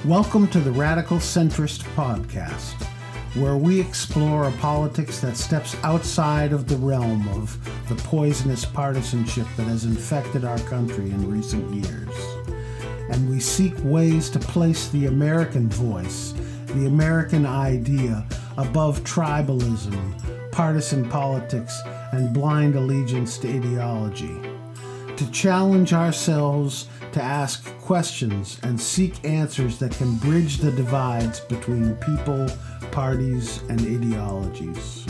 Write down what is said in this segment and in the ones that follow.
Welcome to the Radical Centrist Podcast, where we explore a politics that steps outside of the realm of the poisonous partisanship that has infected our country in recent years. And we seek ways to place the American voice, the American idea, above tribalism, partisan politics, and blind allegiance to ideology. To challenge ourselves to ask questions and seek answers that can bridge the divides between people, parties, and ideologies.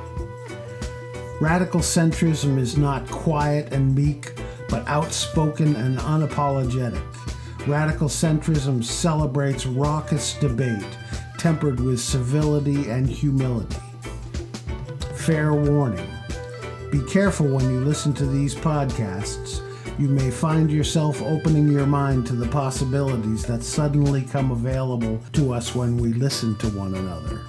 Radical centrism is not quiet and meek, but outspoken and unapologetic. Radical centrism celebrates raucous debate, tempered with civility and humility. Fair warning. Be careful when you listen to these podcasts. You may find yourself opening your mind to the possibilities that suddenly come available to us when we listen to one another.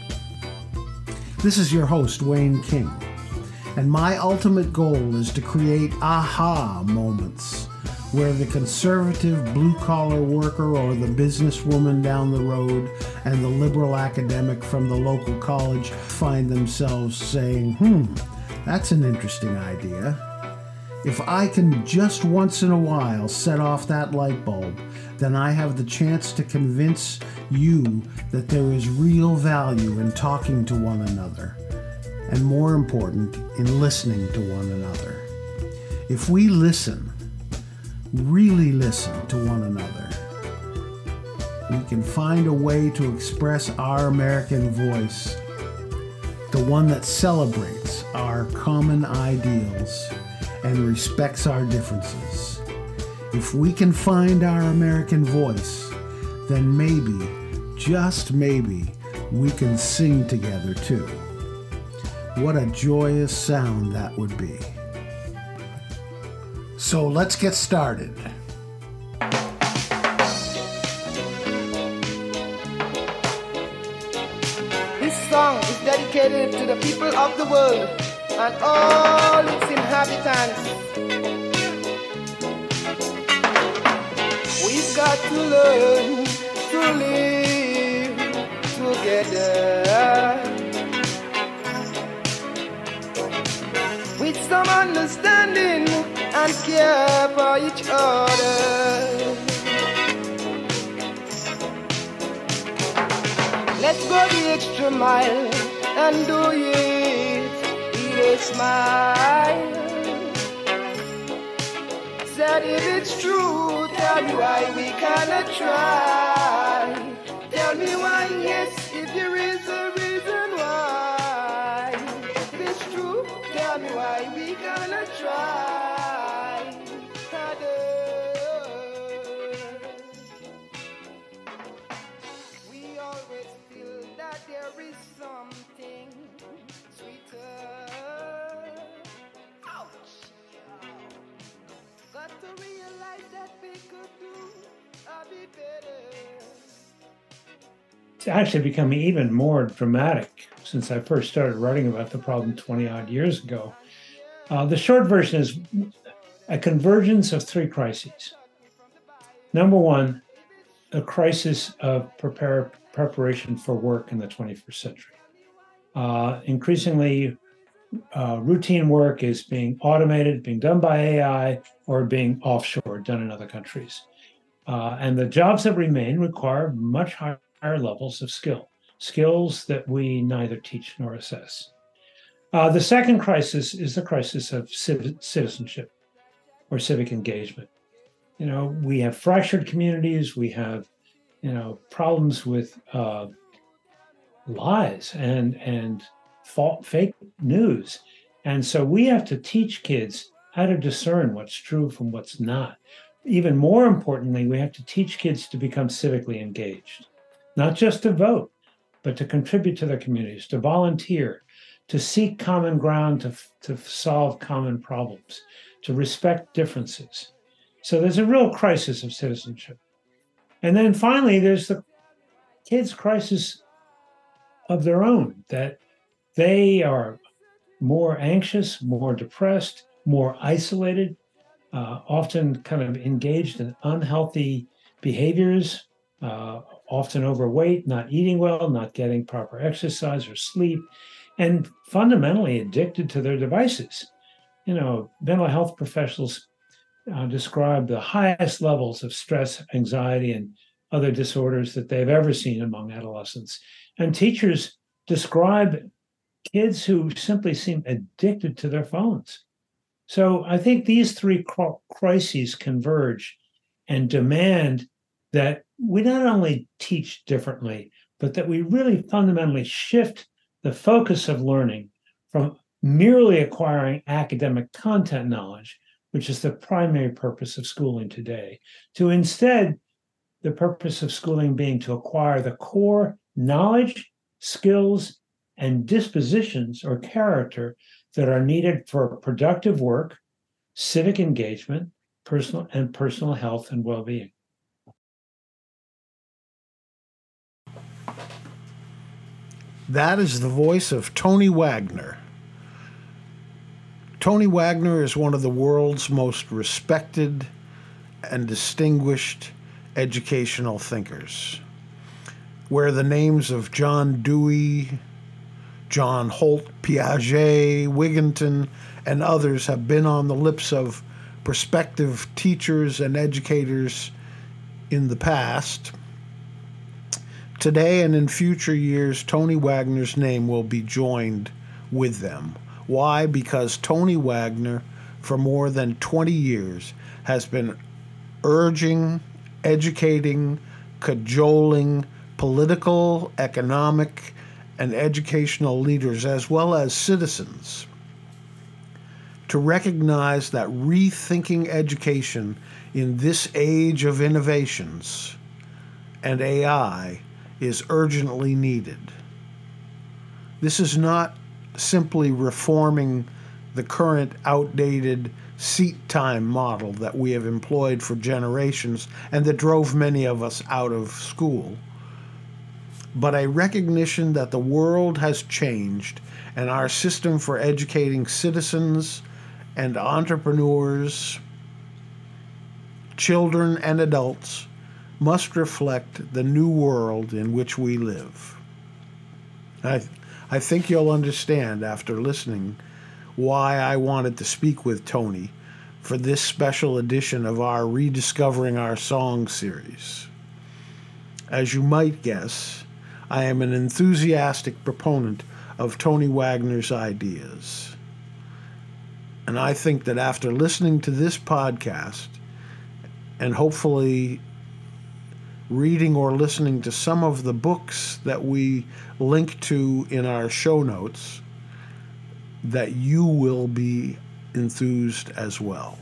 This is your host, Wayne King, and my ultimate goal is to create aha moments where the conservative blue-collar worker or the businesswoman down the road and the liberal academic from the local college find themselves saying, that's an interesting idea. If I can just once in a while set off that light bulb, then I have the chance to convince you that there is real value in talking to one another, and more important, in listening to one another. If we listen, really listen to one another, we can find a way to express our American voice, the one that celebrates our common ideals and respects our differences. If we can find our American voice, then maybe, just maybe, we can sing together too. What a joyous sound that would be. So let's get started. This song is dedicated to the people of the world and all its inhabitants. We've got to learn to live together with some understanding and care for each other. Let's go the extra mile and do it with a smile. Said if it's true, tell me why we cannot try. Tell me why, yes, if there is a reason why. If it's true, tell me why we cannot try. We always feel that there is something sweeter. Ouch! Got to realize that we could do a bit better. It's actually becoming even more dramatic since I first started writing about the problem 20 odd years ago. The short version is a convergence of three crises. Number one, a crisis of preparation for work in the 21st century. Increasingly, routine work is being automated, being done by AI, or being offshore, done in other countries. And the jobs that remain require much higher levels of skills that we neither teach nor assess. The second crisis is the crisis of citizenship or civic engagement. We have fractured communities, we have, problems with lies and fake news. And so we have to teach kids how to discern what's true from what's not. Even more importantly, we have to teach kids to become civically engaged, not just to vote, but to contribute to their communities, to volunteer, to seek common ground, to solve common problems, to respect differences. So there's a real crisis of citizenship. And then finally, there's the kids' crisis of their own, that they are more anxious, more depressed, more isolated, often kind of engaged in unhealthy behaviors, often overweight, not eating well, not getting proper exercise or sleep, and fundamentally addicted to their devices. Mental health professionals describe the highest levels of stress, anxiety, and other disorders that they've ever seen among adolescents. And teachers describe kids who simply seem addicted to their phones. So I think these three crises converge and demand that we not only teach differently, but that we really fundamentally shift the focus of learning from merely acquiring academic content knowledge, which is the primary purpose of schooling today, to instead the purpose of schooling being to acquire the core knowledge, skills, and dispositions or character that are needed for productive work, civic engagement, personal health and well-being. That is the voice of Tony Wagner. Tony Wagner is one of the world's most respected and distinguished educational thinkers, where the names of John Dewey, John Holt, Piaget, Wigginton, and others have been on the lips of prospective teachers and educators in the past. Today and in future years, Tony Wagner's name will be joined with them. Why? Because Tony Wagner, for more than 20 years, has been urging, educating, cajoling political, economic, and educational leaders, as well as citizens, to recognize that rethinking education in this age of innovations and AI is urgently needed. This is not simply reforming the current outdated seat time model that we have employed for generations and that drove many of us out of school, but a recognition that the world has changed and our system for educating citizens and entrepreneurs, children and adults, must reflect the new world in which we live. I think you'll understand after listening why I wanted to speak with Tony for this special edition of our Rediscovering Our Song series. As you might guess, I am an enthusiastic proponent of Tony Wagner's ideas. And I think that after listening to this podcast, and hopefully reading or listening to some of the books that we link to in our show notes, that you will be enthused as well.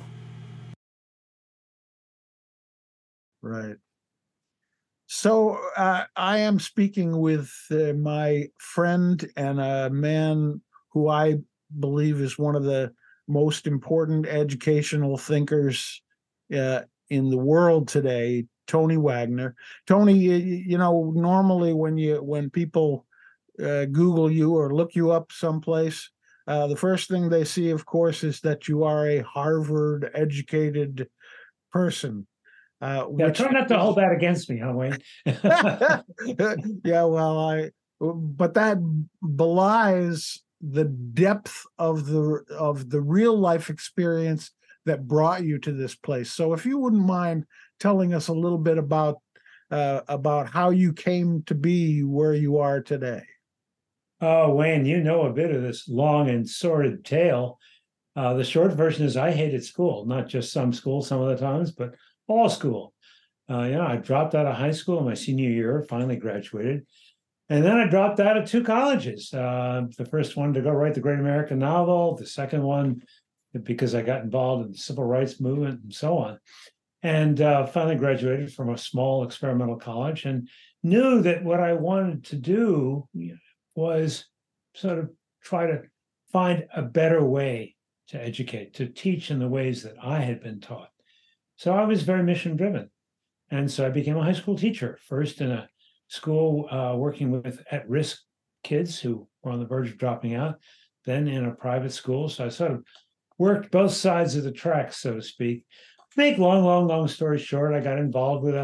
Right. So I am speaking with my friend and a man who I believe is one of the most important educational thinkers in the world today, Tony Wagner. Tony, normally when people Google you or look you up someplace, the first thing they see, of course, is that you are a Harvard-educated person. Try not to hold that against me, huh, Wayne? Yeah, well, but that belies the depth of the real life experience that brought you to this place. So, if you wouldn't mind telling us a little bit about how you came to be where you are today. Oh, Wayne, you know a bit of this long and sordid tale. The short version is I hated school, not just some school some of the times, but all school. I dropped out of high school in my senior year, finally graduated. And then I dropped out of 2 colleges. The first one to go write the Great American Novel, the second one because I got involved in the civil rights movement and so on. And finally graduated from a small experimental college and knew that what I wanted to do was sort of try to find a better way to educate, to teach in the ways that I had been taught. So I was very mission driven. And so I became a high school teacher, first in a school working with at-risk kids who were on the verge of dropping out, then in a private school. So I sort of worked both sides of the tracks, so to speak. Make long story short, I got involved with a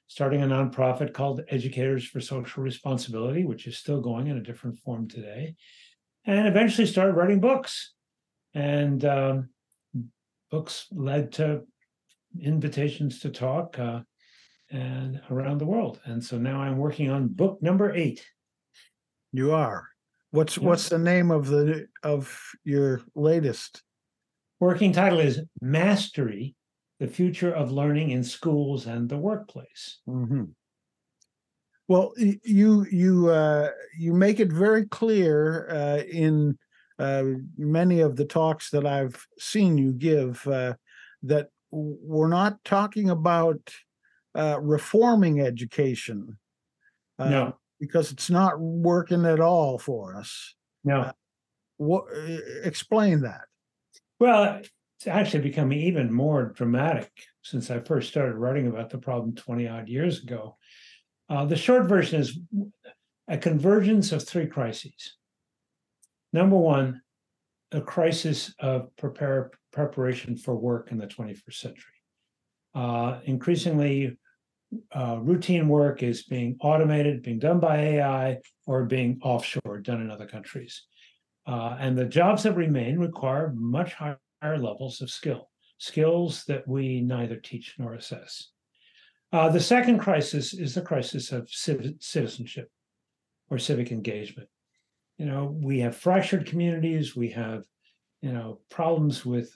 starting a nonprofit called Educators for Social Responsibility, which is still going in a different form today, and eventually started writing books. And books led to invitations to talk and around the world. And so now I'm working on book number 8. You are. What's the name of your latest? Working title is Mastery: The Future of Learning in Schools and the Workplace. Mm-hmm. Well, you make it very clear in many of the talks that I've seen you give that we're not talking about reforming education. No. Because it's not working at all for us. No. Explain that. Well, it's actually becoming even more dramatic since I first started writing about the problem 20 odd years ago. The short version is a convergence of 3 crises. Number 1, a crisis of preparation for work in the 21st century. Increasingly, routine work is being automated, being done by AI, or being offshore, done in other countries. And the jobs that remain require much higher levels of skills that we neither teach nor assess. The second crisis is the crisis of citizenship or civic engagement. We have fractured communities, we have, problems with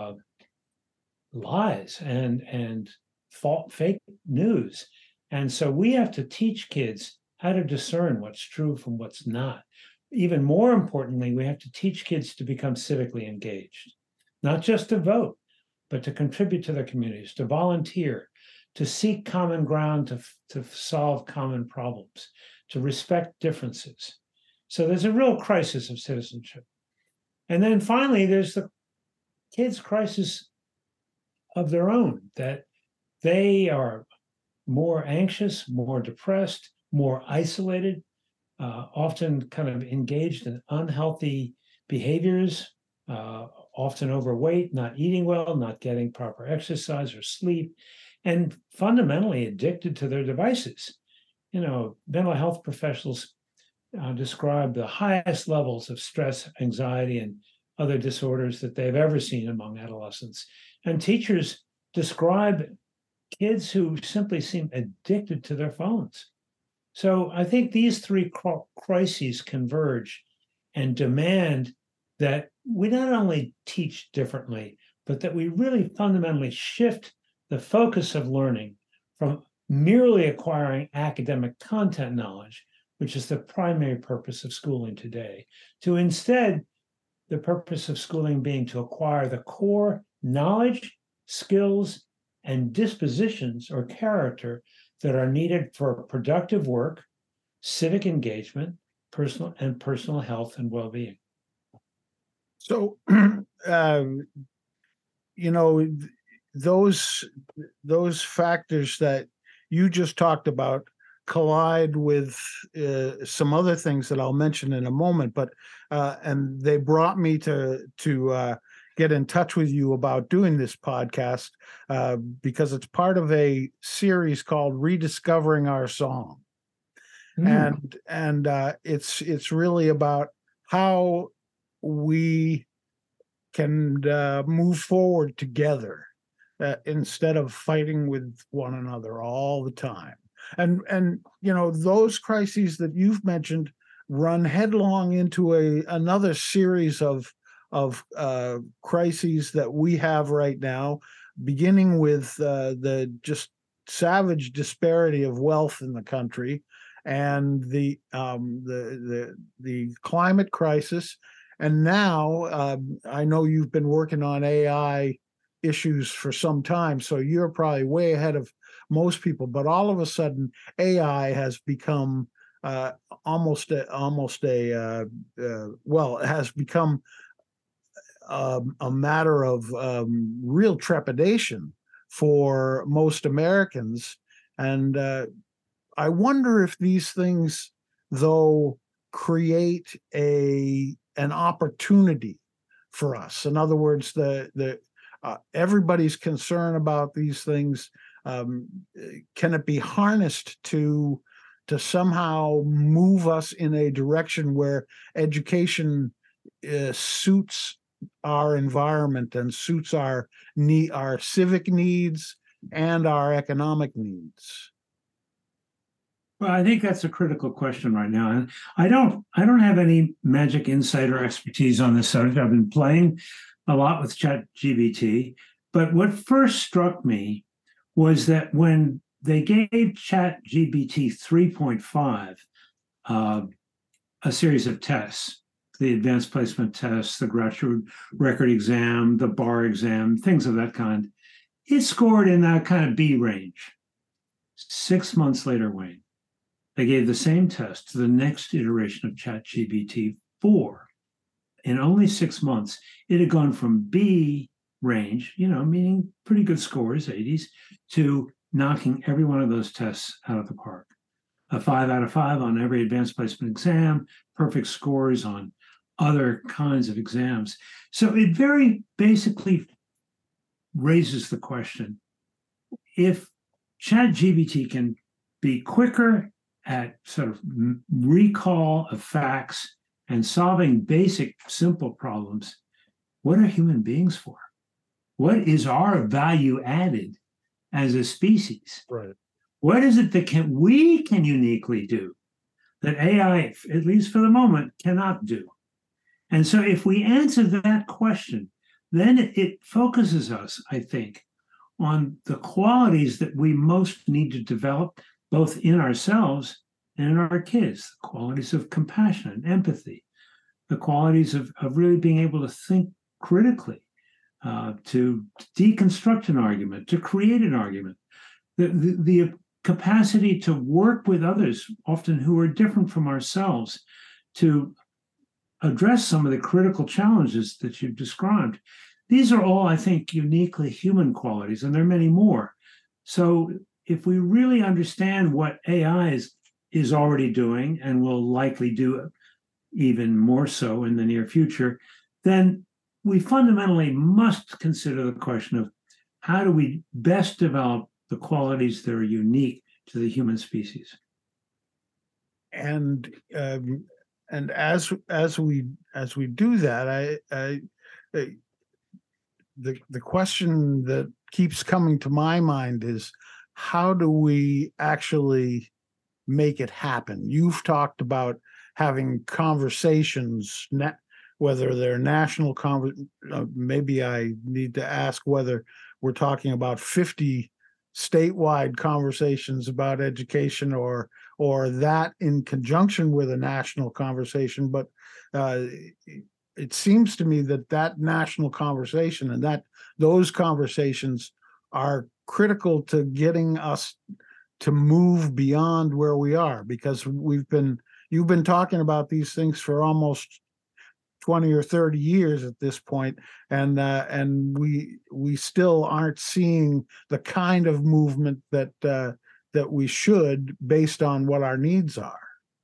lies and fake news. And so we have to teach kids how to discern what's true from what's not. Even more importantly, we have to teach kids to become civically engaged, not just to vote, but to contribute to their communities, to volunteer, to seek common ground, to solve common problems, to respect differences. So there's a real crisis of citizenship. And then finally, there's the kids' crisis of their own, that they are more anxious, more depressed, more isolated, often kind of engaged in unhealthy behaviors, often overweight, not eating well, not getting proper exercise or sleep, and fundamentally addicted to their devices. Mental health professionals describe the highest levels of stress, anxiety, and other disorders that they've ever seen among adolescents. And teachers describe kids who simply seem addicted to their phones. So I think these 3 crises converge and demand that we not only teach differently, but that we really fundamentally shift the focus of learning from merely acquiring academic content knowledge, which is the primary purpose of schooling today, to instead the purpose of schooling being to acquire the core knowledge, skills, and dispositions or character that are needed for productive work, civic engagement, personal health and well-being. So, those factors that you just talked about collide with some other things that I'll mention in a moment, but and they brought me to get in touch with you about doing this podcast because it's part of a series called Rediscovering Our Song. And it's really about how we can move forward together instead of fighting with one another all the time. And those crises that you've mentioned run headlong into another series of crises that we have right now, beginning with the just savage disparity of wealth in the country, and the climate crisis, and now I know you've been working on AI issues for some time, so you're probably way ahead of most people. But all of a sudden, AI has become it has become a matter of real trepidation for most Americans. And I wonder if these things, though, create an opportunity for us. In other words, everybody's concern about these things can it be harnessed to somehow move us in a direction where education suits our environment and suits our civic needs and our economic needs? Well, I think that's a critical question right now, and I don't have any magic insight or expertise on this subject. I've been playing a lot with ChatGPT, but what first struck me was that when they gave ChatGPT 3.5 a series of tests, the advanced placement tests, the graduate record exam, the bar exam, things of that kind, it scored in that kind of B range. 6 months later, Wayne, they gave the same test to the next iteration of ChatGPT 4. In only 6 months, it had gone from B range, meaning pretty good scores, 80s, to knocking every one of those tests out of the park. A 5 out of 5 on every advanced placement exam, perfect scores on other kinds of exams. So it very basically raises the question, if ChatGPT can be quicker at sort of recall of facts and solving basic, simple problems, what are human beings for? What is our value added as a species? Right. What is it that we can uniquely do that AI, at least for the moment, cannot do? And so if we answer that question, then it focuses us, I think, on the qualities that we most need to develop, both in ourselves and in our kids, the qualities of compassion and empathy, the qualities of really being able to think critically, to deconstruct an argument, to create an argument, the capacity to work with others, often who are different from ourselves, to address some of the critical challenges that you've described. These are all, I think, uniquely human qualities, and there are many more. So if we really understand what AI is already doing and will likely do even more so in the near future, then we fundamentally must consider the question of how do we best develop the qualities that are unique to the human species. And as we do that, the question that keeps coming to my mind is, how do we actually make it happen? You've talked about having conversations, whether they're national maybe I need to ask whether we're talking about 50 statewide conversations about education or that in conjunction with a national conversation. But it seems to me that national conversation and those conversations are critical to getting us to move beyond where we are, because you've been talking about these things for almost 20 or 30 years at this point, and we still aren't seeing the kind of movement that we should, based on what our needs are.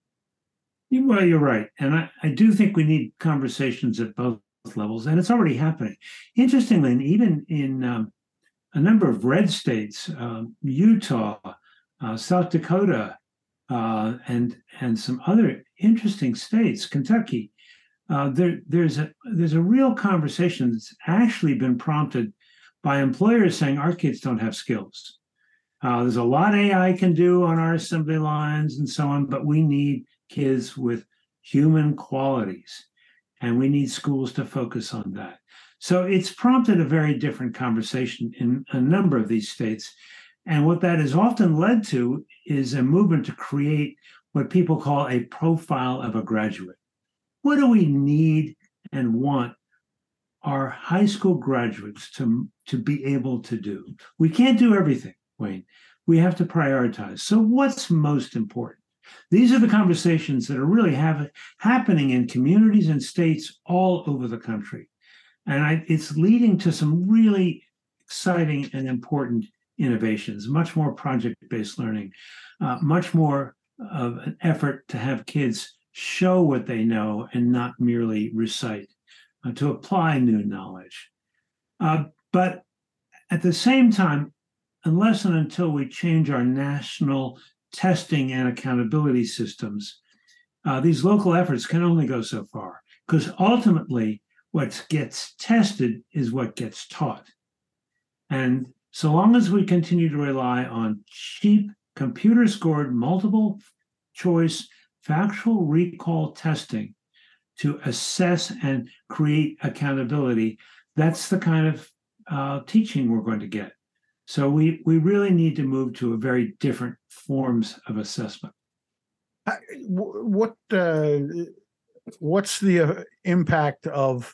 Well, you're right. And I do think we need conversations at both levels, and it's already happening. Interestingly, even in a number of red states, Utah, South Dakota, and some other interesting states, Kentucky, there's a real conversation that's actually been prompted by employers saying our kids don't have skills. There's a lot AI can do on our assembly lines and so on, but we need kids with human qualities, and we need schools to focus on that. So it's prompted a very different conversation in a number of these states. And what that has often led to is a movement to create what people call a profile of a graduate. What do we need and want our high school graduates to be able to do? We can't do everything, Wayne. We have to prioritize. So what's most important? These are the conversations that are really happening in communities and states all over the country. And it's leading to some really exciting and important innovations, much more project-based learning, much more of an effort to have kids show what they know and not merely recite, to apply new knowledge. But at the same time, unless and until we change our national testing and accountability systems, these local efforts can only go so far, because ultimately what gets tested is what gets taught. And so long as we continue to rely on cheap, computer-scored, multiple choice, factual recall testing to assess and create accountability, that's the kind of teaching we're going to get. So we really need to move to a very different forms of assessment. What's the impact of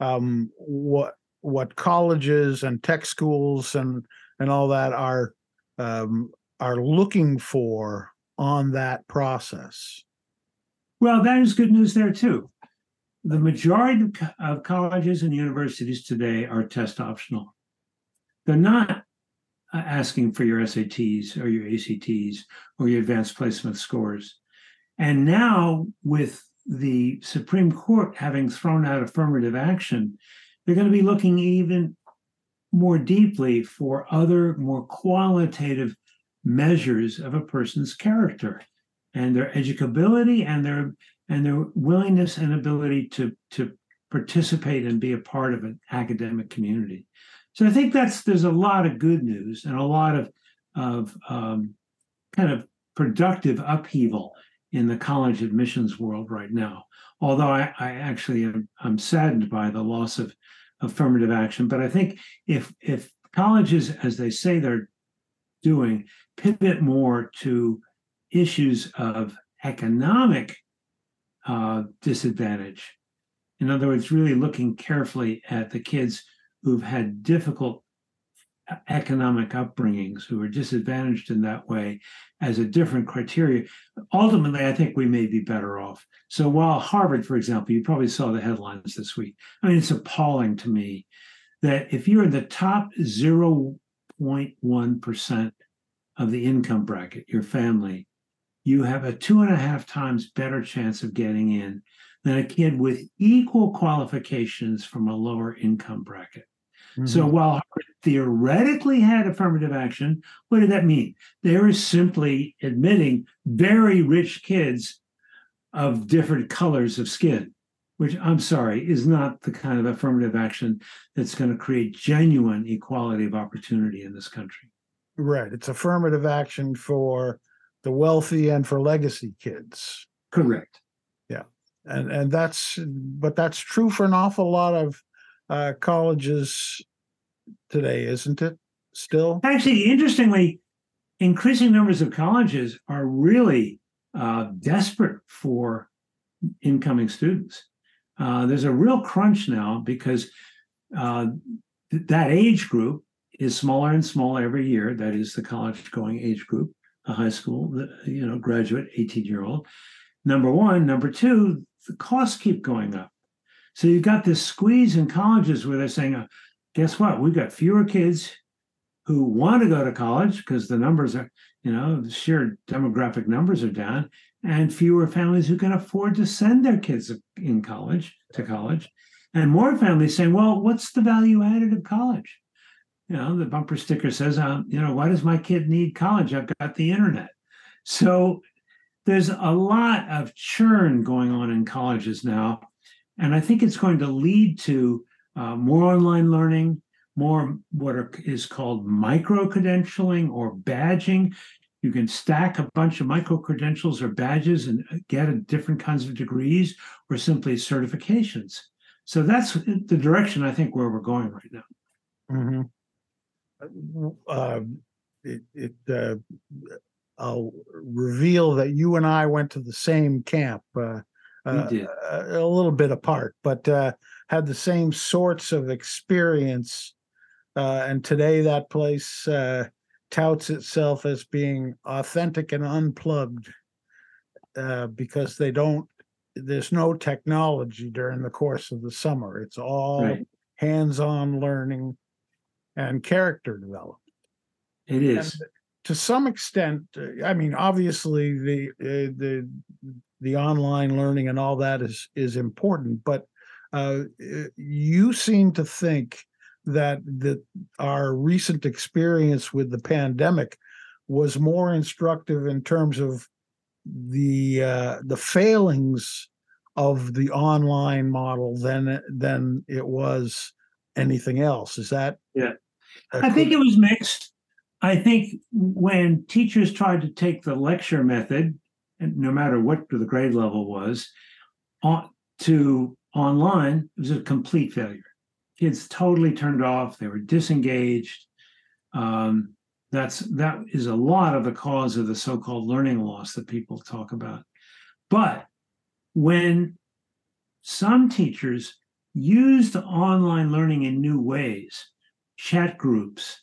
what colleges and tech schools and all that are looking for on that process? Well, that is good news there too. The majority of colleges and universities today are test optional. They're not asking for your SATs or your ACTs or your advanced placement scores. And now, with the Supreme Court having thrown out affirmative action, they're going to be looking even more deeply for other, more qualitative measures of a person's character and their educability and their willingness and ability to participate and be a part of an academic community. So I think there's a lot of good news and a lot of kind of productive upheaval in the college admissions world right now. Although I actually I'm saddened by the loss of affirmative action, but I think if colleges, as they say they're doing, pivot more to issues of economic disadvantage, in other words, really looking carefully at the kids who've had difficult economic upbringings, who are disadvantaged in that way, as a different criteria, ultimately, I think we may be better off. So while Harvard, for example, you probably saw the headlines this week. I mean, it's appalling to me that if you're in the top 0.1% of the income bracket, your family, you have a 2.5 times better chance of getting in than a kid with equal qualifications from a lower income bracket. Mm-hmm. So while Harvard theoretically had affirmative action, what did that mean? They were simply admitting very rich kids of different colors of skin, which, I'm sorry, is not the kind of affirmative action that's going to create genuine equality of opportunity in this country. Right. It's affirmative action for the wealthy and for legacy kids. Correct. Yeah. And that's true for an awful lot of colleges today, isn't it? Still? Actually, interestingly, increasing numbers of colleges are really desperate for incoming students. There's a real crunch now because that age group is smaller and smaller every year. That is the college-going age group, a high school, graduate, 18-year-old. Number one. Number two, the costs keep going up. So you've got this squeeze in colleges where they're saying, guess what? We've got fewer kids who want to go to college because the numbers are, the sheer demographic numbers are down, and fewer families who can afford to send their kids to college. And more families saying, well, what's the value added of college? The bumper sticker says, why does my kid need college? I've got the internet. So there's a lot of churn going on in colleges now. And I think it's going to lead to more online learning, more what is called micro-credentialing or badging. You can stack a bunch of micro-credentials or badges and get different kinds of degrees or simply certifications. So that's the direction I think where we're going right now. Mm-hmm. I'll reveal that you and I went to the same camp. We did. A little bit apart, but had the same sorts of experience. And today that place touts itself as being authentic and unplugged because there's no technology during the course of the summer. It's all right. Hands-on learning and character development. It is. And to some extent, I mean, obviously the online learning and all that is important, but you seem to think that our recent experience with the pandemic was more instructive in terms of the failings of the online model than it was anything else. Is that? Yeah. I think it was mixed. I think when teachers tried to take the lecture method, and no matter what the grade level was, to online, it was a complete failure. Kids totally turned off. They were disengaged. That is a lot of the cause of the so-called learning loss that people talk about. But when some teachers used online learning in new ways, chat groups,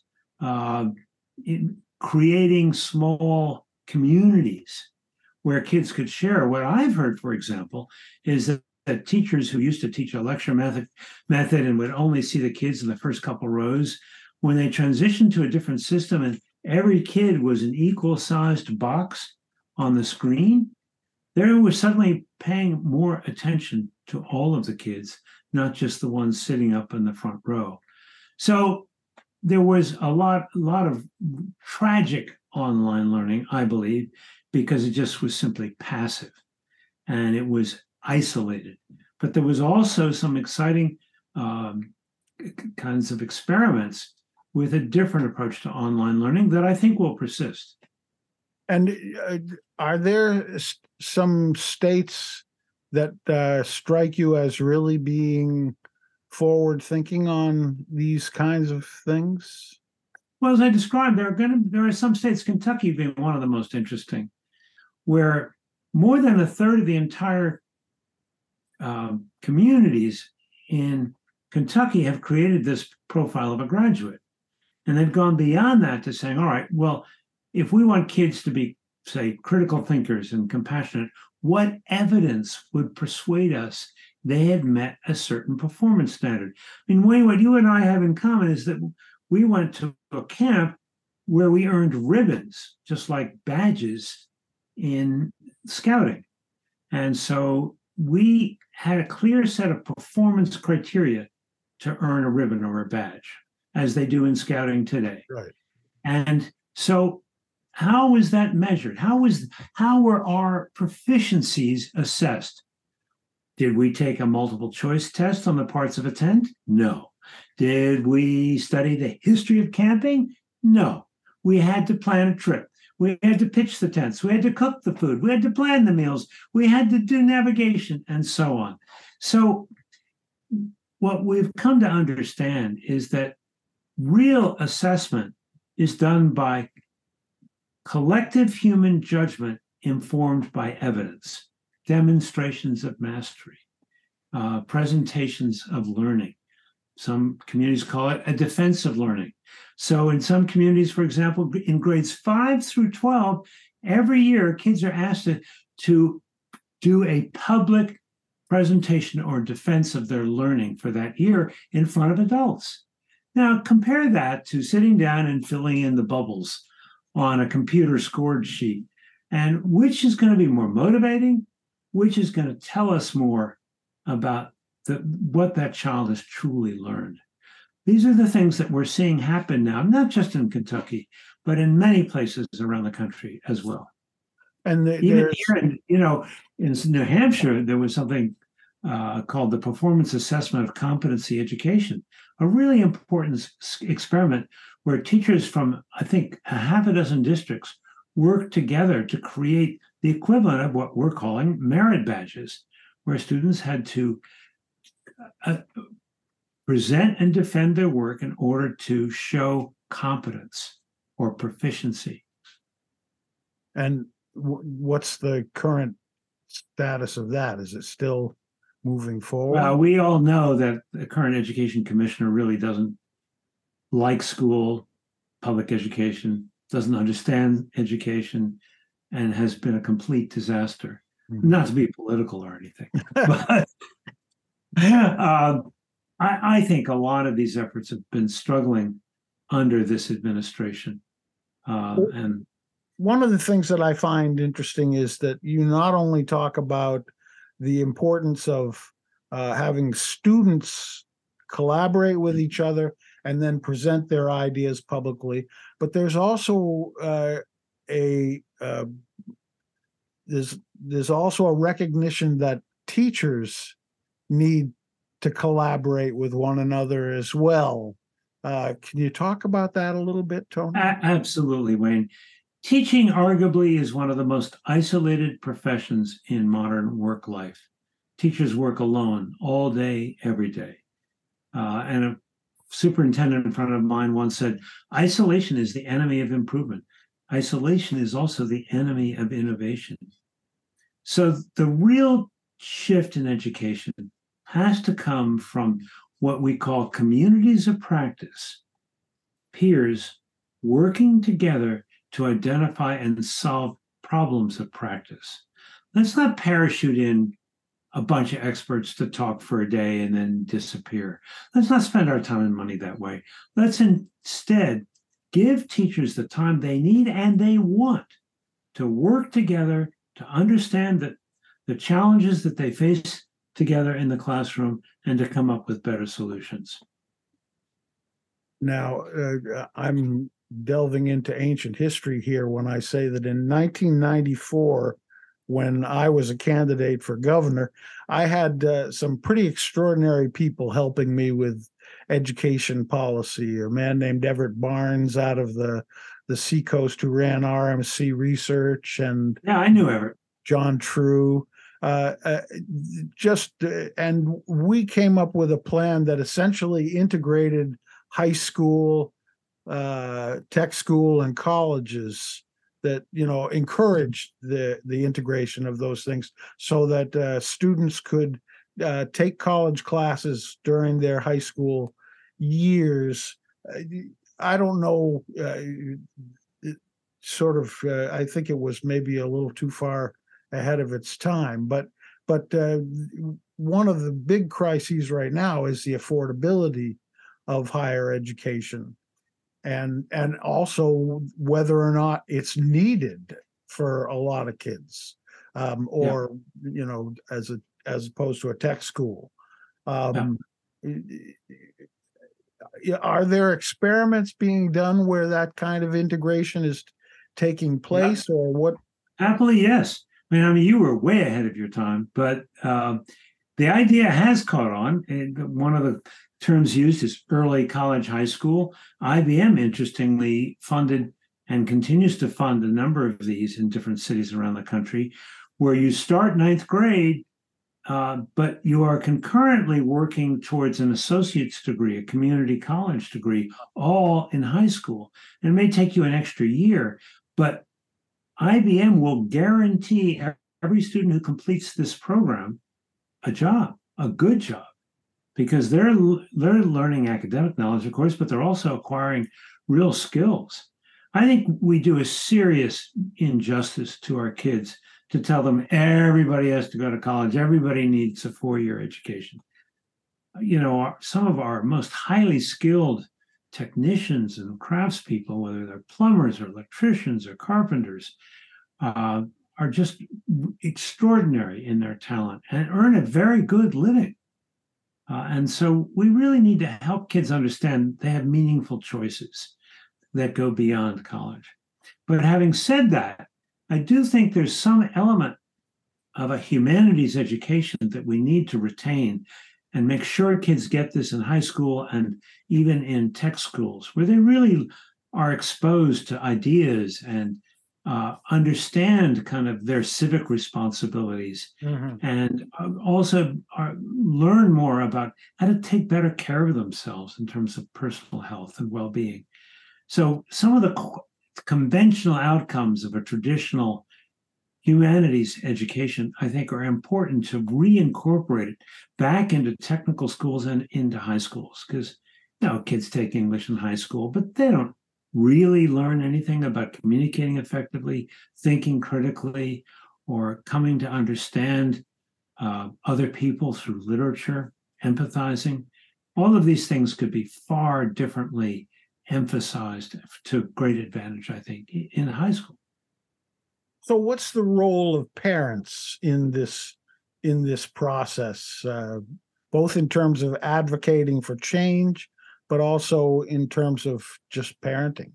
creating small communities where kids could share. What I've heard, for example, is that teachers who used to teach a lecture method and would only see the kids in the first couple rows, when they transitioned to a different system and every kid was an equal-sized box on the screen, they were suddenly paying more attention to all of the kids, not just the ones sitting up in the front row. So there was a lot of tragic online learning, I believe, because it just was simply passive and it was isolated. But there was also some exciting kinds of experiments with a different approach to online learning that I think will persist. And are there some states that strike you as really being forward thinking on these kinds of things? Well, as I described, there are some states, Kentucky being one of the most interesting, where more than a third of the entire communities in Kentucky have created this profile of a graduate. And they've gone beyond that to saying, all right, well, if we want kids to be, say, critical thinkers and compassionate, what evidence would persuade us they had met a certain performance standard? I mean, Wayne, what you and I have in common is that we went to a camp where we earned ribbons, just like badges in scouting. And so we had a clear set of performance criteria to earn a ribbon or a badge, as they do in scouting today. Right. And so how is that measured? How were our proficiencies assessed? Did we take a multiple choice test on the parts of a tent? No. Did we study the history of camping? No. We had to plan a trip. We had to pitch the tents. We had to cook the food. We had to plan the meals. We had to do navigation and so on. So what we've come to understand is that real assessment is done by collective human judgment informed by evidence, demonstrations of mastery, presentations of learning. Some communities call it a defense of learning. So in some communities, for example, in grades 5 through 12, every year kids are asked to do a public presentation or defense of their learning for that year in front of adults. Now, compare that to sitting down and filling in the bubbles on a computer scored sheet. And which is going to be more motivating? Which is going to tell us more about what that child has truly learned? These are the things that we're seeing happen now, not just in Kentucky, but in many places around the country as well. And even here, in New Hampshire, there was something called the Performance Assessment of Competency Education, a really important experiment where teachers from, I think, a half a dozen districts worked together to create the equivalent of what we're calling merit badges, where students had to present and defend their work in order to show competence or proficiency. And what's the current status of that? Is it still moving forward? Well, we all know that the current education commissioner really doesn't like school, public education, doesn't understand education, and has been a complete disaster. Mm-hmm. Not to be political or anything, but I think a lot of these efforts have been struggling under this administration. And one of the things that I find interesting is that you not only talk about the importance of having students collaborate with each other and then present their ideas publicly. But there's also there's also a recognition that teachers need to collaborate with one another as well. Can you talk about that a little bit, Tony? Absolutely, Wayne. Teaching arguably is one of the most isolated professions in modern work life. Teachers work alone all day, every day. And a superintendent in front of mine once said, isolation is the enemy of improvement. Isolation is also the enemy of innovation. So the real shift in education has to come from what we call communities of practice, peers working together to identify and solve problems of practice. Let's not parachute in a bunch of experts to talk for a day and then disappear. Let's not spend our time and money that way. Let's instead give teachers the time they need and they want to work together to understand that the challenges that they face together in the classroom and to come up with better solutions. Now, I'm delving into ancient history here when I say that in 1994, when I was a candidate for governor, I had some pretty extraordinary people helping me with education policy. A man named Everett Barnes out of the Seacoast who ran RMC Research, and yeah, I knew Everett. John True. And we came up with a plan that essentially integrated high school, tech school, and colleges that, encouraged the integration of those things so that students could take college classes during their high school years. I don't know, I think it was maybe a little too far ahead of its time, but one of the big crises right now is the affordability of higher education, and also whether or not it's needed for a lot of kids, or as opposed to a tech school. Are there experiments being done where that kind of integration is taking place, or what? Happily, yes. I mean, you were way ahead of your time, but the idea has caught on. And one of the terms used is early college, high school. IBM, interestingly, funded and continues to fund a number of these in different cities around the country, where you start ninth grade, but you are concurrently working towards an associate's degree, a community college degree, all in high school. And it may take you an extra year, but IBM will guarantee every student who completes this program a job, a good job, because they're learning academic knowledge, of course, but they're also acquiring real skills. I think we do a serious injustice to our kids to tell them everybody has to go to college, everybody needs a 4-year education. Some of our most highly skilled technicians and craftspeople, whether they're plumbers or electricians or carpenters, are just extraordinary in their talent and earn a very good living. And so we really need to help kids understand they have meaningful choices that go beyond college. But having said that, I do think there's some element of a humanities education that we need to retain and make sure kids get this in high school and even in tech schools, where they really are exposed to ideas and understand kind of their civic responsibilities, and also learn more about how to take better care of themselves in terms of personal health and well-being. So some of the conventional outcomes of a traditional humanities education, I think, are important to reincorporate it back into technical schools and into high schools, because kids take English in high school, but they don't really learn anything about communicating effectively, thinking critically, or coming to understand other people through literature, empathizing. All of these things could be far differently emphasized to great advantage, I think, in high school. So what's the role of parents in this process, both in terms of advocating for change, but also in terms of just parenting?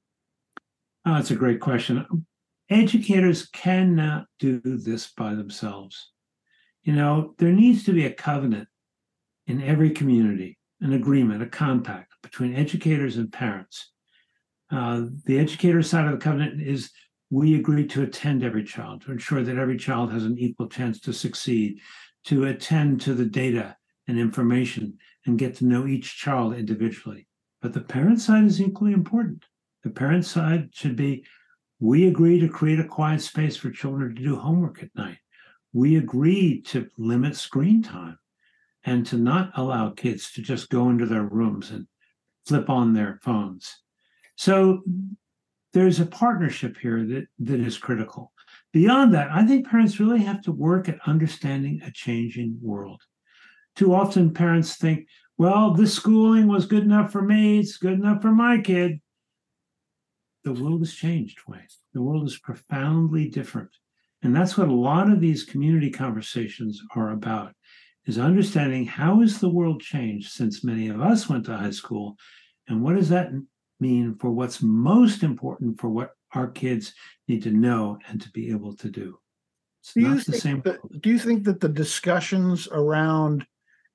Oh, that's a great question. Educators cannot do this by themselves. There needs to be a covenant in every community, an agreement, a compact between educators and parents. The educator side of the covenant is we agree to attend every child, to ensure that every child has an equal chance to succeed, to attend to the data and information and get to know each child individually. But the parent side is equally important. The parent side should be, we agree to create a quiet space for children to do homework at night. We agree to limit screen time and to not allow kids to just go into their rooms and flip on their phones. So there's a partnership here that is critical. Beyond that, I think parents really have to work at understanding a changing world. Too often parents think, well, this schooling was good enough for me, it's good enough for my kid. The world has changed, Wayne. The world is profoundly different. And that's what a lot of these community conversations are about, is understanding how has the world changed since many of us went to high school, and what does that mean for what's most important for what our kids need to know and to be able to do. It's not the same. Do you think that the discussions around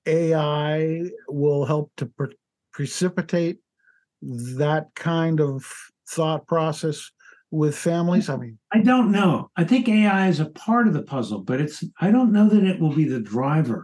AI will help to precipitate that kind of thought process with families? I mean, I don't know. I think AI is a part of the puzzle, but I don't know that it will be the driver.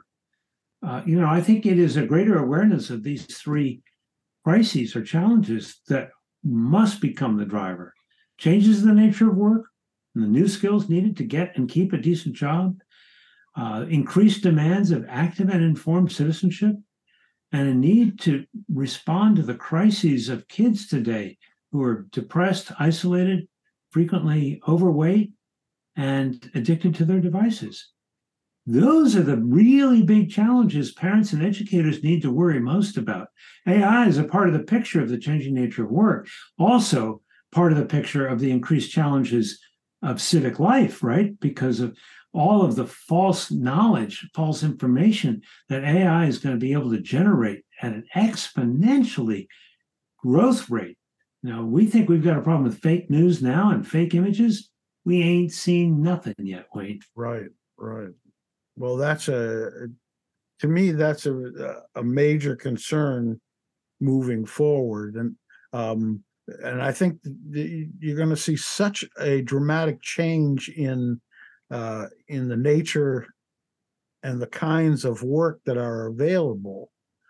I think it is a greater awareness of these three crises or challenges that must become the driver. Changes in the nature of work and the new skills needed to get and keep a decent job, increased demands of active and informed citizenship, and a need to respond to the crises of kids today who are depressed, isolated, frequently overweight, and addicted to their devices. Those are the really big challenges parents and educators need to worry most about. AI is a part of the picture of the changing nature of work, also part of the picture of the increased challenges of civic life, right? Because of all of the false knowledge, false information that AI is going to be able to generate at an exponentially growth rate. Now, we think we've got a problem with fake news now and fake images. We ain't seen nothing yet, Wayne. Right. Well, to me, that's a major concern moving forward. And I think you're going to see such a dramatic change in the nature and the kinds of work that are available.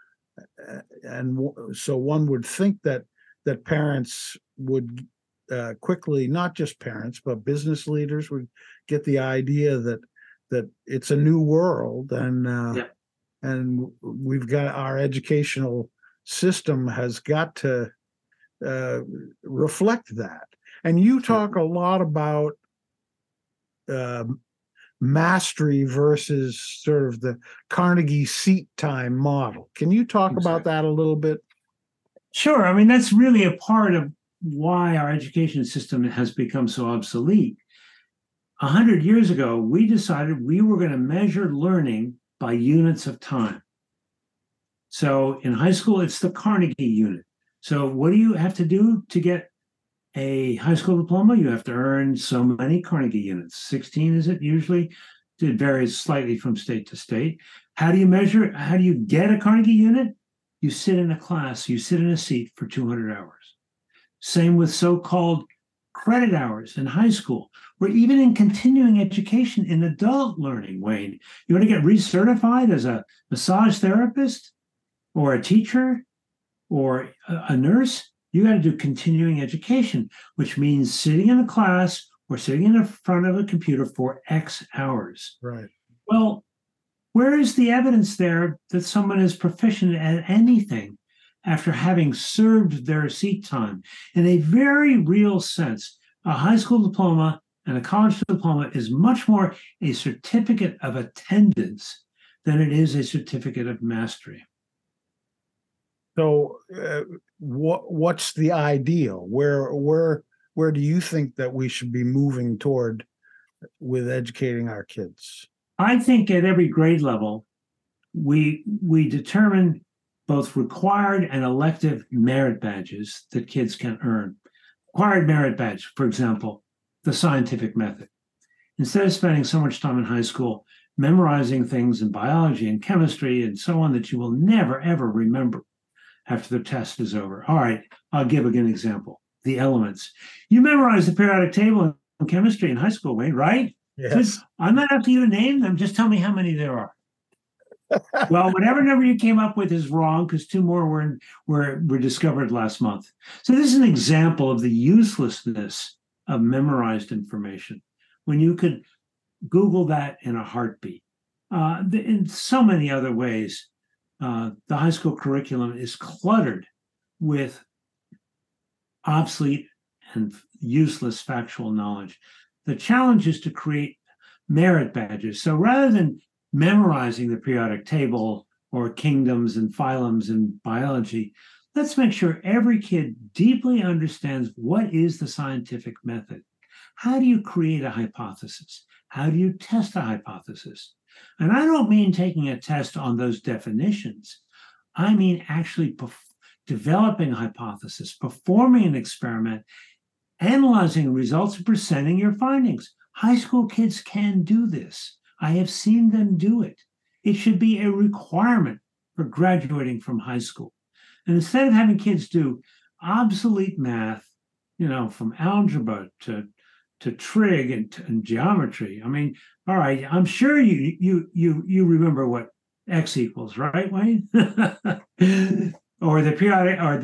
And so one would think that parents would quickly, not just parents, but business leaders would get the idea that it's a new world, and we've got our educational system has got to reflect that. And you talk a lot about mastery versus sort of the Carnegie seat time model. Can you talk about that a little bit? Sure. I mean, that's really a part of why our education system has become so obsolete. 100 years ago, we decided we were going to measure learning by units of time. So in high school, it's the Carnegie unit. So what do you have to do to get a high school diploma? You have to earn so many Carnegie units. 16 is it usually? It varies slightly from state to state. How do you get a Carnegie unit? You sit in a class, you sit in a seat for 200 hours. Same with so-called credit hours in high school, or even in continuing education in adult learning, Wayne. You want to get recertified as a massage therapist or a teacher or a nurse? You got to do continuing education, which means sitting in a class or sitting in front of a computer for X hours. Right. Well, where is the evidence there that someone is proficient at anything after having served their seat time? In a very real sense, a high school diploma and a college diploma is much more a certificate of attendance than it is a certificate of mastery. So what's the ideal? Where do you think that we should be moving toward with educating our kids? I think at every grade level, we determine both required and elective merit badges that kids can earn. Required merit badge, for example, the scientific method. Instead of spending so much time in high school memorizing things in biology and chemistry and so on that you will never, ever remember after the test is over. All right, I'll give an example. The elements. You memorize the periodic table in chemistry in high school, Wayne, right? Yes. I'm not asking you to name them. Just tell me how many there are. Well, whatever number you came up with is wrong because two more were discovered last month. So this is an example of the uselessness of memorized information when you could Google that in a heartbeat. In so many other ways, the high school curriculum is cluttered with obsolete and useless factual knowledge. The challenge is to create merit badges. So rather than memorizing the periodic table or kingdoms and phylums in biology, let's make sure every kid deeply understands what is the scientific method. How do you create a hypothesis? How do you test a hypothesis? And I don't mean taking a test on those definitions. I mean actually developing a hypothesis, performing an experiment, analyzing results, and presenting your findings. High school kids can do this. I have seen them do it. It should be a requirement for graduating from high school. And instead of having kids do obsolete math, from algebra to trig and geometry. I mean, all right, I'm sure you remember what x equals, right, Wayne? Or the periodic, or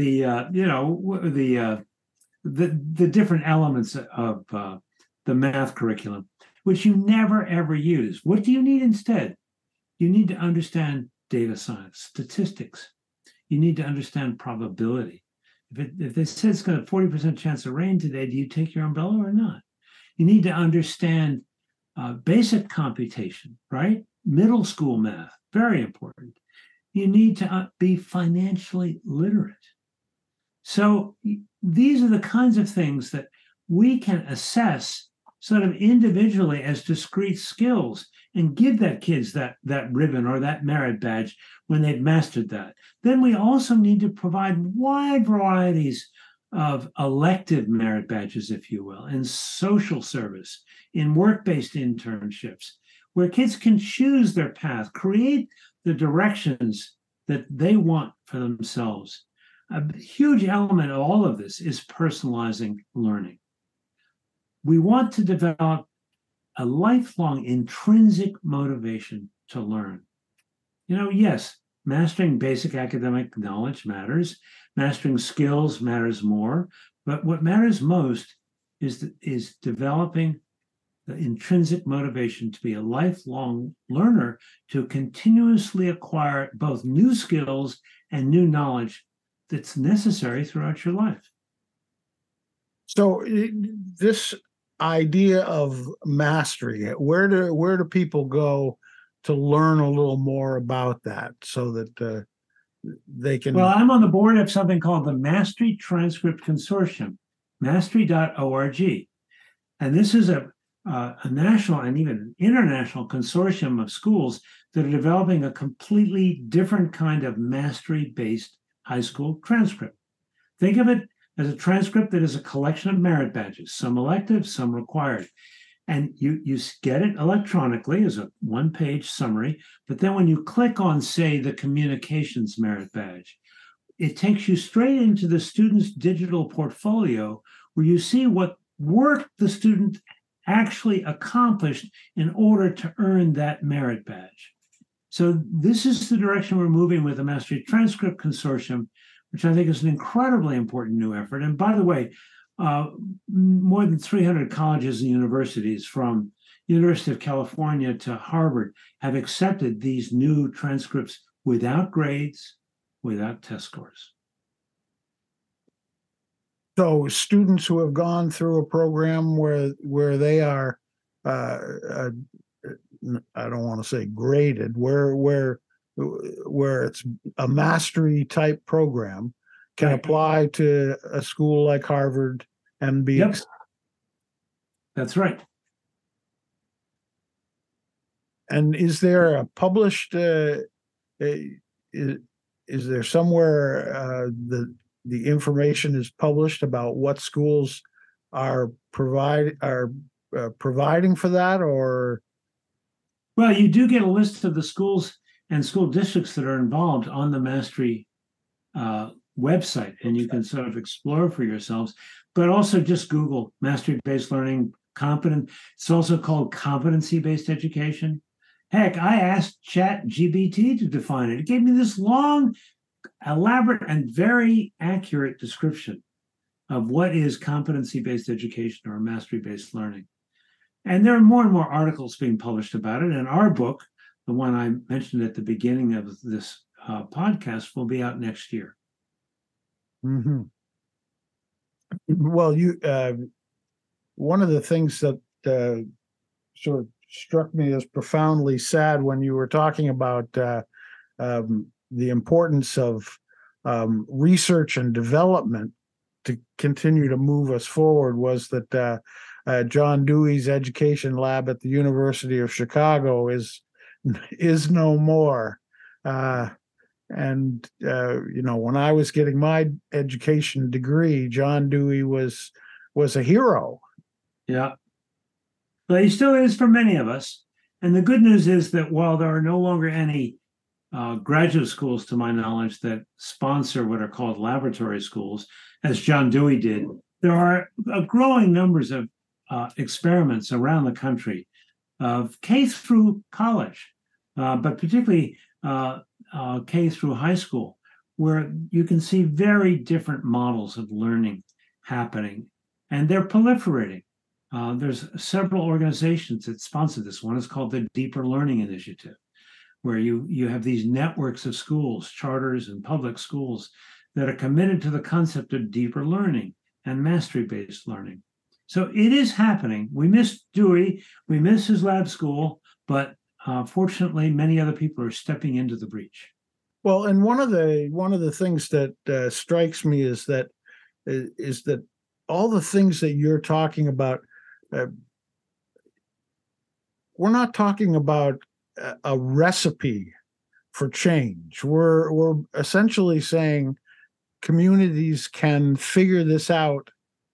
the different elements of the math curriculum, which you never ever use. What do you need instead? You need to understand data science, statistics. You need to understand probability. If they said it's got a 40% chance of rain today, do you take your umbrella or not? You need to understand basic computation, right? Middle school math, very important. You need to be financially literate. So these are the kinds of things that we can assess sort of individually as discrete skills and give that kids that ribbon or that merit badge when they've mastered that. Then we also need to provide wide varieties of elective merit badges, if you will, in social service, in work-based internships, where kids can choose their path, create the directions that they want for themselves. A huge element of all of this is personalizing learning. We want to develop a lifelong intrinsic motivation to learn. Yes, mastering basic academic knowledge matters. Mastering skills matters more. But what matters most is developing the intrinsic motivation to be a lifelong learner, to continuously acquire both new skills and new knowledge that's necessary throughout your life. So this idea of mastery, where do people go to learn a little more about that so that they can? Well, I'm on the board of something called the Mastery Transcript Consortium, mastery.org. And this is a national and even international consortium of schools that are developing a completely different kind of mastery-based high school transcript. Think of it as a transcript that is a collection of merit badges, some elective, some required. And you get it electronically as a one-page summary, but then when you click on, say, the communications merit badge, it takes you straight into the student's digital portfolio where you see what work the student actually accomplished in order to earn that merit badge. So this is the direction we're moving with the Mastery Transcript Consortium, which I think is an incredibly important new effort. And by the way, more than 300 colleges and universities, from University of California to Harvard, have accepted these new transcripts without grades, without test scores. So students who have gone through a program where they are, I don't want to say graded, where it's a mastery type program, can Right. apply to a school like Harvard and be. Yep. That's right. And is there a published is there somewhere the information is published about what schools are providing for that, or? Well, you do get a list of the schools and school districts that are involved on the Mastery website, and you can sort of explore for yourselves. But also just Google Mastery-Based Learning, competent. It's also called competency-based education. Heck, I asked ChatGPT to define it. It gave me this long, elaborate, and very accurate description of what is competency-based education or mastery-based learning. And there are more and more articles being published about it. And our book, the one I mentioned at the beginning of this podcast, will be out next year. Mm-hmm. Well, one of the things that sort of struck me as profoundly sad when you were talking about the importance of research and development to continue to move us forward was that John Dewey's education lab at the University of Chicago is no more. And when I was getting my education degree, John Dewey was a hero. Yeah. But he still is for many of us. And the good news is that while there are no longer any graduate schools, to my knowledge, that sponsor what are called laboratory schools, as John Dewey did, there are growing numbers of experiments around the country of K through college, but particularly K through high school, where you can see very different models of learning happening, and they're proliferating. There's several organizations that sponsor this. One is called the Deeper Learning Initiative, where you have these networks of schools, charters and public schools that are committed to the concept of deeper learning and mastery-based learning. So it is happening. We miss Dewey, we miss his lab school, but fortunately, many other people are stepping into the breach. Well, and one of the things that strikes me is that all the things that you're talking about, we're not talking about a recipe for change. We're essentially saying communities can figure this out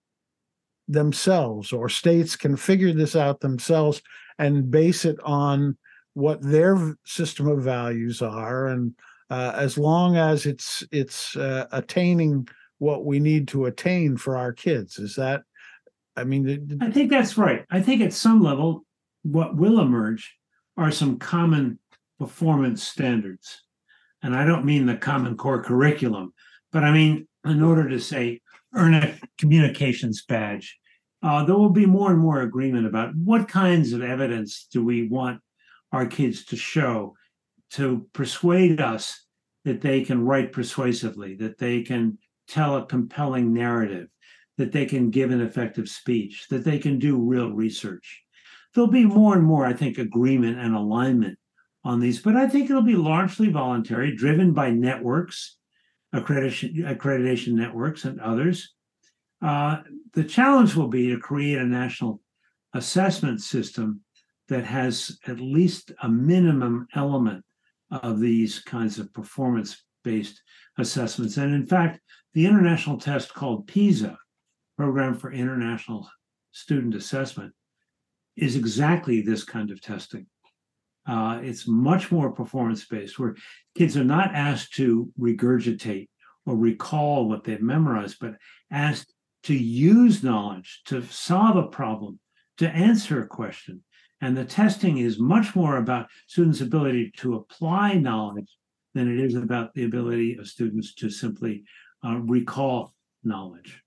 themselves, or states can figure this out themselves and base it on what their system of values are, and as long as it's attaining what we need to attain for our kids. Is that, I mean, I think that's right. I think at some level, what will emerge are some common performance standards. And I don't mean the Common Core curriculum, but I mean, in order to say, earn a communications badge, there will be more and more agreement about what kinds of evidence do we want our kids to show to persuade us that they can write persuasively, that they can tell a compelling narrative, that they can give an effective speech, that they can do real research. There'll be more and more, I think, agreement and alignment on these, but I think it'll be largely voluntary, driven by networks, accreditation networks and others. The challenge will be to create a national assessment system that has at least a minimum element of these kinds of performance-based assessments. And in fact, the international test called PISA, Program for International Student Assessment, is exactly this kind of testing. It's much more performance-based, where kids are not asked to regurgitate or recall what they've memorized, but asked to use knowledge, to solve a problem, to answer a question. And the testing is much more about students' ability to apply knowledge than it is about the ability of students to simply recall knowledge.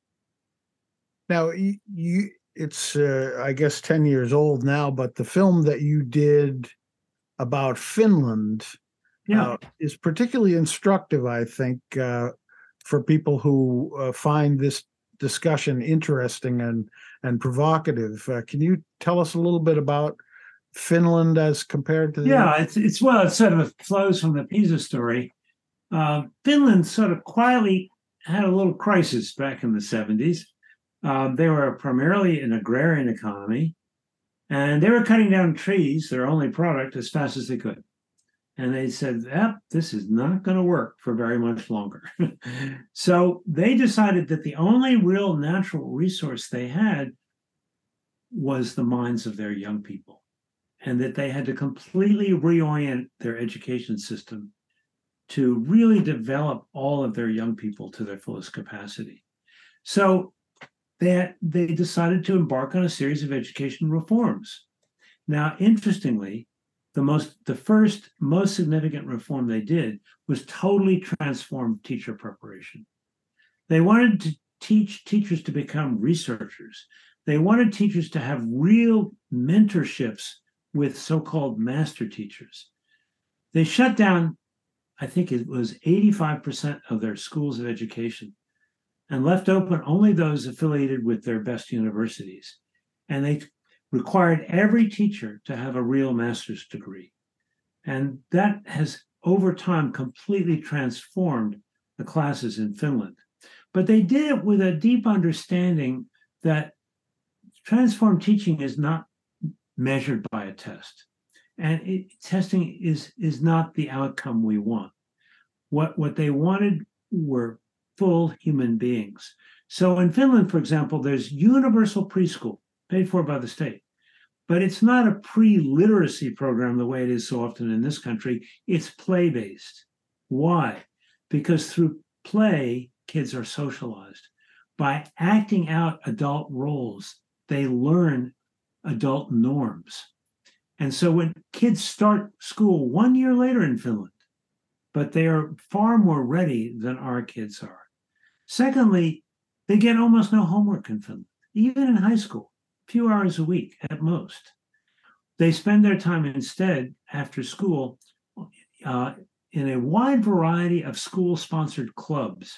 Now, it's, I guess, 10 years old now, but the film that you did about Finland is particularly instructive, I think, for people who find this discussion interesting and provocative. Can you tell us a little bit about Finland as compared to it's sort of flows from the PISA story. Finland sort of quietly had a little crisis back in the 70s. They were primarily an agrarian economy, and they were cutting down trees, their only product, as fast as they could. And they said, this is not going to work for very much longer. So they decided that the only real natural resource they had was the minds of their young people, and that they had to completely reorient their education system to really develop all of their young people to their fullest capacity. So they decided to embark on a series of education reforms. Now, interestingly, the first most significant reform they did was totally transform teacher preparation. They wanted to teach teachers to become researchers. They wanted teachers to have real mentorships with so-called master teachers. They shut down, I think it was 85% of their schools of education, and left open only those affiliated with their best universities. And they required every teacher to have a real master's degree. And that has, over time, completely transformed the classes in Finland. But they did it with a deep understanding that transformed teaching is not measured by a test. And testing is not the outcome we want. What they wanted were full human beings. So in Finland, for example, there's universal preschool, paid for by the state. But it's not a pre-literacy program the way it is so often in this country. It's play-based. Why? Because through play, kids are socialized. By acting out adult roles, they learn adult norms. And so when kids start school 1 year later in Finland, but they are far more ready than our kids are. Secondly, they get almost no homework in Finland, even in high school, a few hours a week at most. They spend their time instead after school in a wide variety of school-sponsored clubs.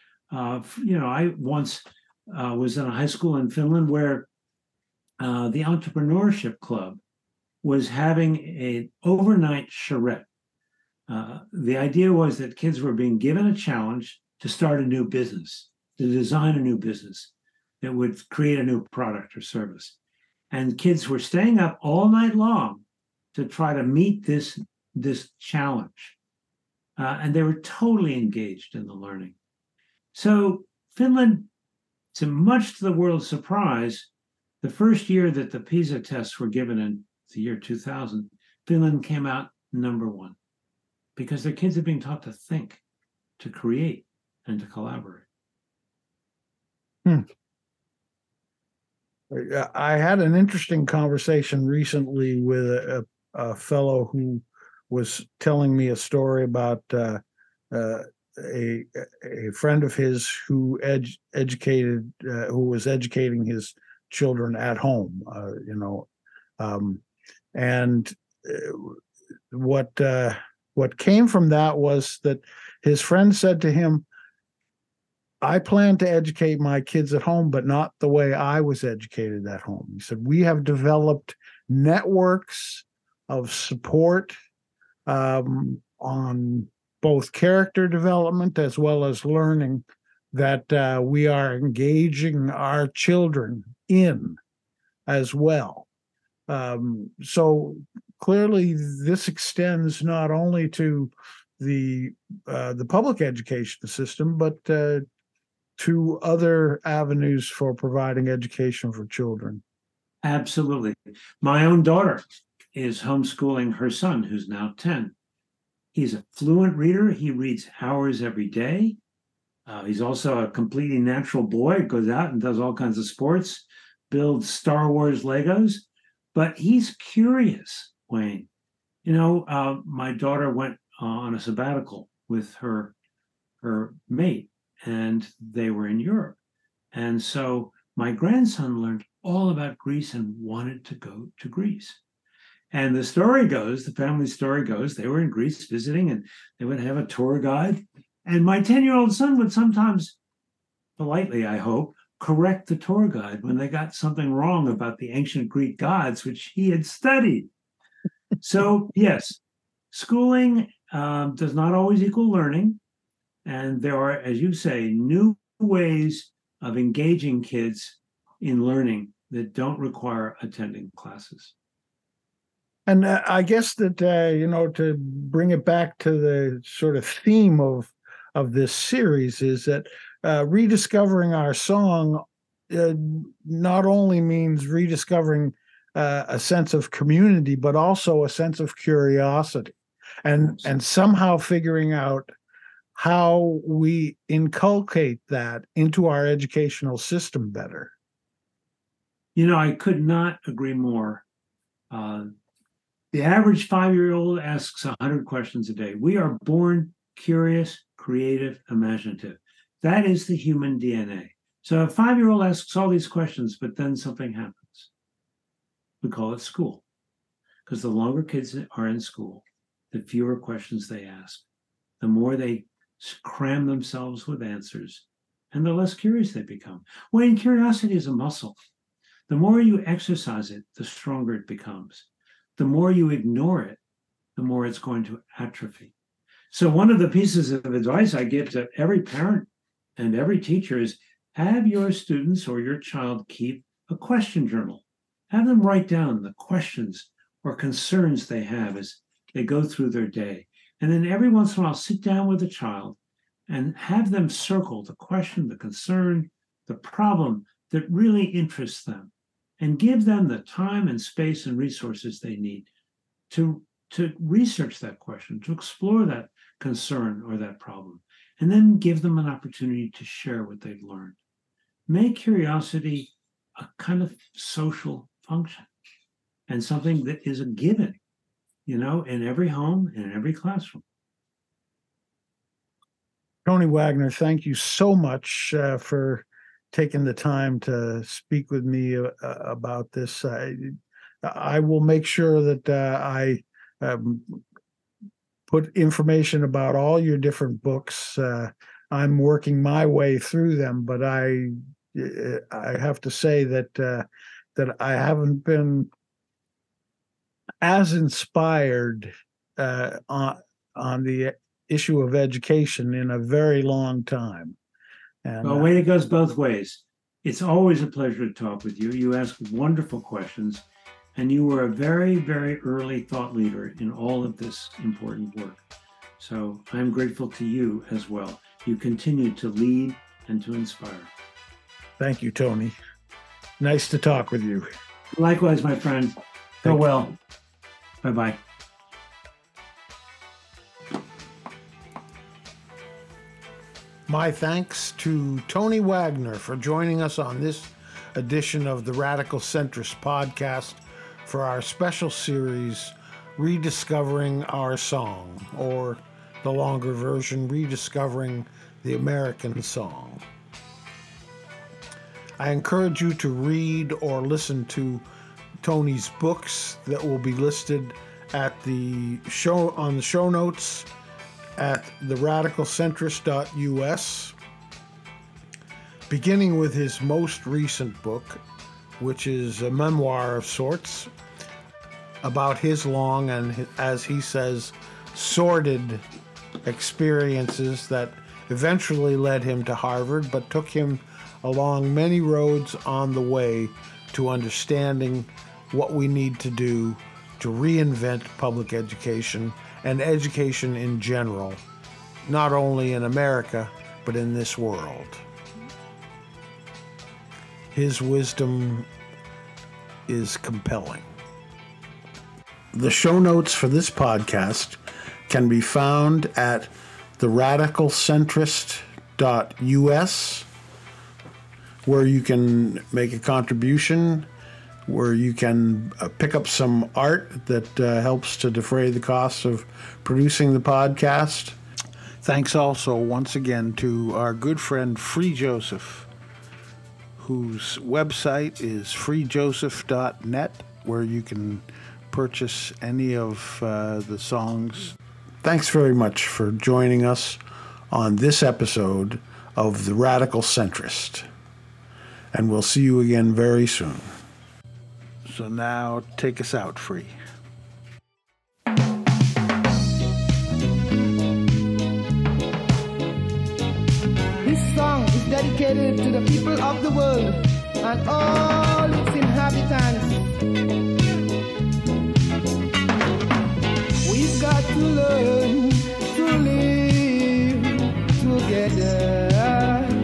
I once was in a high school in Finland where the entrepreneurship club was having an overnight charrette. The idea was that kids were being given a challenge to start a new business, to design a new business that would create a new product or service. And kids were staying up all night long to try to meet this challenge. And they were totally engaged in the learning. So Finland, much to the world's surprise, the first year that the PISA tests were given in the year 2000, Finland came out number one because their kids are being taught to think, to create, and to collaborate. I had an interesting conversation recently with a fellow who was telling me a story about a friend of his who was educating his children at home, and what came from that was that his friend said to him, I plan to educate my kids at home, but not the way I was educated at home. He said, we have developed networks of support on both character development as well as learning that we are engaging our children in as well. So clearly this extends not only to the public education system, but to other avenues for providing education for children. Absolutely. My own daughter is homeschooling her son, who's now 10. He's a fluent reader. He reads hours every day. He's also a completely natural boy, goes out and does all kinds of sports, builds Star Wars Legos, but he's curious, Wayne. My daughter went on a sabbatical with her mate, and they were in Europe. And so my grandson learned all about Greece and wanted to go to Greece. And the family story goes, they were in Greece visiting, and they would have a tour guide. And my 10-year-old son would sometimes, politely, I hope, correct the tour guide when they got something wrong about the ancient Greek gods, which he had studied. So, yes, schooling does not always equal learning. And there are, as you say, new ways of engaging kids in learning that don't require attending classes. And I guess that, to bring it back to the sort of theme of this series is that rediscovering our song not only means rediscovering a sense of community, but also a sense of curiosity, and somehow figuring out how we inculcate that into our educational system better. I could not agree more. The average 5-year-old asks 100 questions a day. We are born curious, creative, imaginative. That is the human DNA. So a 5-year-old asks all these questions, but then something happens. We call it school. Because the longer kids are in school, the fewer questions they ask, the more they cram themselves with answers, and the less curious they become. When curiosity is a muscle, the more you exercise it, the stronger it becomes. The more you ignore it, the more it's going to atrophy. So one of the pieces of advice I give to every parent and every teacher is have your students or your child keep a question journal. Have them write down the questions or concerns they have as they go through their day. And then every once in a while, sit down with a child and have them circle the question, the concern, the problem that really interests them, and give them the time and space and resources they need to research that question, to explore that concern or that problem, and then give them an opportunity to share what they've learned. Make curiosity a kind of social function and something that is a given, in every home and in every classroom. Tony Wagner, thank you so much for taking the time to speak with me about this. I will make sure that I put information about all your different books. I'm working my way through them, but I have to say that I haven't been as inspired on the issue of education in a very long time. And, well, it goes both ways. It's always a pleasure to talk with you. You ask wonderful questions, and you were a very, very early thought leader in all of this important work. So I'm grateful to you as well. You continue to lead and to inspire. Thank you, Tony. Nice to talk with you. Likewise, my friend. Go well. Bye-bye. My thanks to Tony Wagner for joining us on this edition of the Radical Centrist podcast for our special series, Rediscovering Our Song, or the longer version, Rediscovering the American Song. I encourage you to read or listen to Tony's books that will be listed at on the show notes at theradicalcentrist.us, beginning with his most recent book, which is a memoir of sorts about his long and, as he says, sordid experiences that eventually led him to Harvard, but took him along many roads on the way to understanding what we need to do to reinvent public education and education in general, not only in America, but in this world. His wisdom is compelling. The show notes for this podcast can be found at theradicalcentrist.us, where you can make a contribution, where you can pick up some art that helps to defray the costs of producing the podcast. Thanks also once again to our good friend Free Joseph, whose website is freejoseph.net, where you can purchase any of the songs. Thanks very much for joining us on this episode of The Radical Centrist. And we'll see you again very soon. So now, take us out, Free. This song is dedicated to the people of the world and all its inhabitants. to learn to live together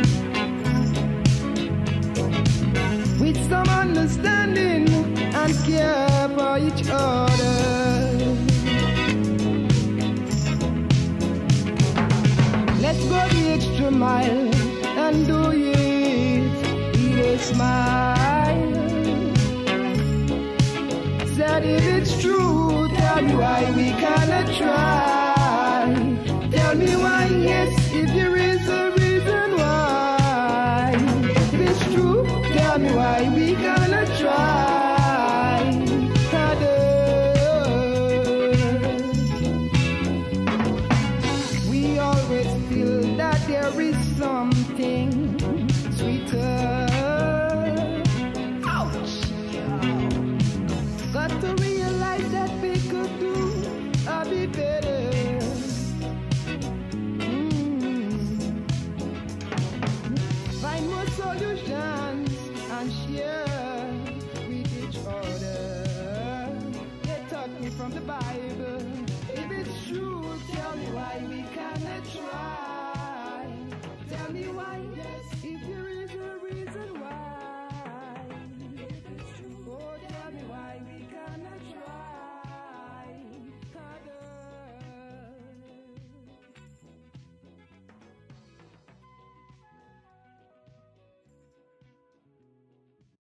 with some understanding and care for each other. Let's go the extra mile and do it with a smile. Said if it's true, tell me why we cannot try. Tell me why, yes, if there is a reason why. If it's true, tell me why we cannot try. We always feel that there is something sweeter. Ouch! Got to realize that we could do a bit better. Find more solutions and share with each other. They taught me from the Bible. If it's true, tell me why we cannot try. Tell me why.